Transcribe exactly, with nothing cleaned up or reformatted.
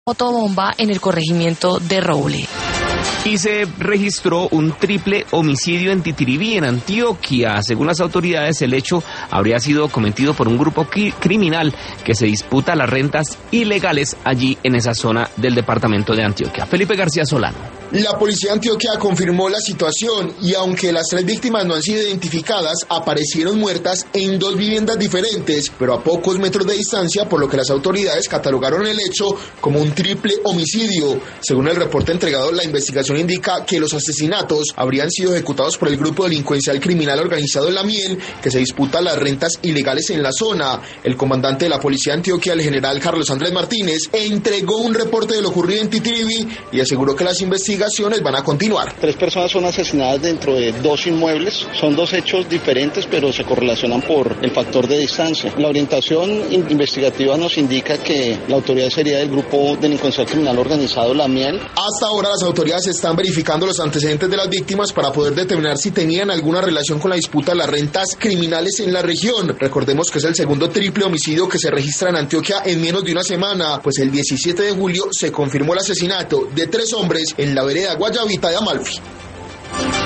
Motobomba en el corregimiento de Roble. Y se registró un triple homicidio en Titiribí, en Antioquia. Según las autoridades, el hecho habría sido cometido por un grupo criminal que se disputa las rentas ilegales allí en esa zona del departamento de Antioquia. Felipe García Solano. La policía de Antioquia confirmó la situación y aunque las tres víctimas no han sido identificadas, aparecieron muertas en dos viviendas diferentes, pero a pocos metros de distancia, por lo que las autoridades catalogaron el hecho como un triple homicidio. Según el reporte entregado, la investigación indica que los asesinatos habrían sido ejecutados por el grupo delincuencial criminal organizado en La Miel, que se disputa las rentas ilegales en la zona. El comandante de la policía de Antioquia, el general Carlos Andrés Martínez, entregó un reporte de lo ocurrido en Titiribí y aseguró que las investigaciones van a continuar. Tres personas son asesinadas dentro de dos inmuebles. Son dos hechos diferentes, pero se correlacionan por el factor de distancia. La orientación investigativa nos indica que la autoridad sería del grupo delincuencial criminal organizado La Miel. Hasta ahora las autoridades están verificando los antecedentes de las víctimas para poder determinar si tenían alguna relación con la disputa de las rentas criminales en la región. Recordemos que es el segundo triple homicidio que se registra en Antioquia en menos de una semana, pues el diecisiete de julio se confirmó el asesinato de tres hombres en la vereda Guayabita de Amalfi.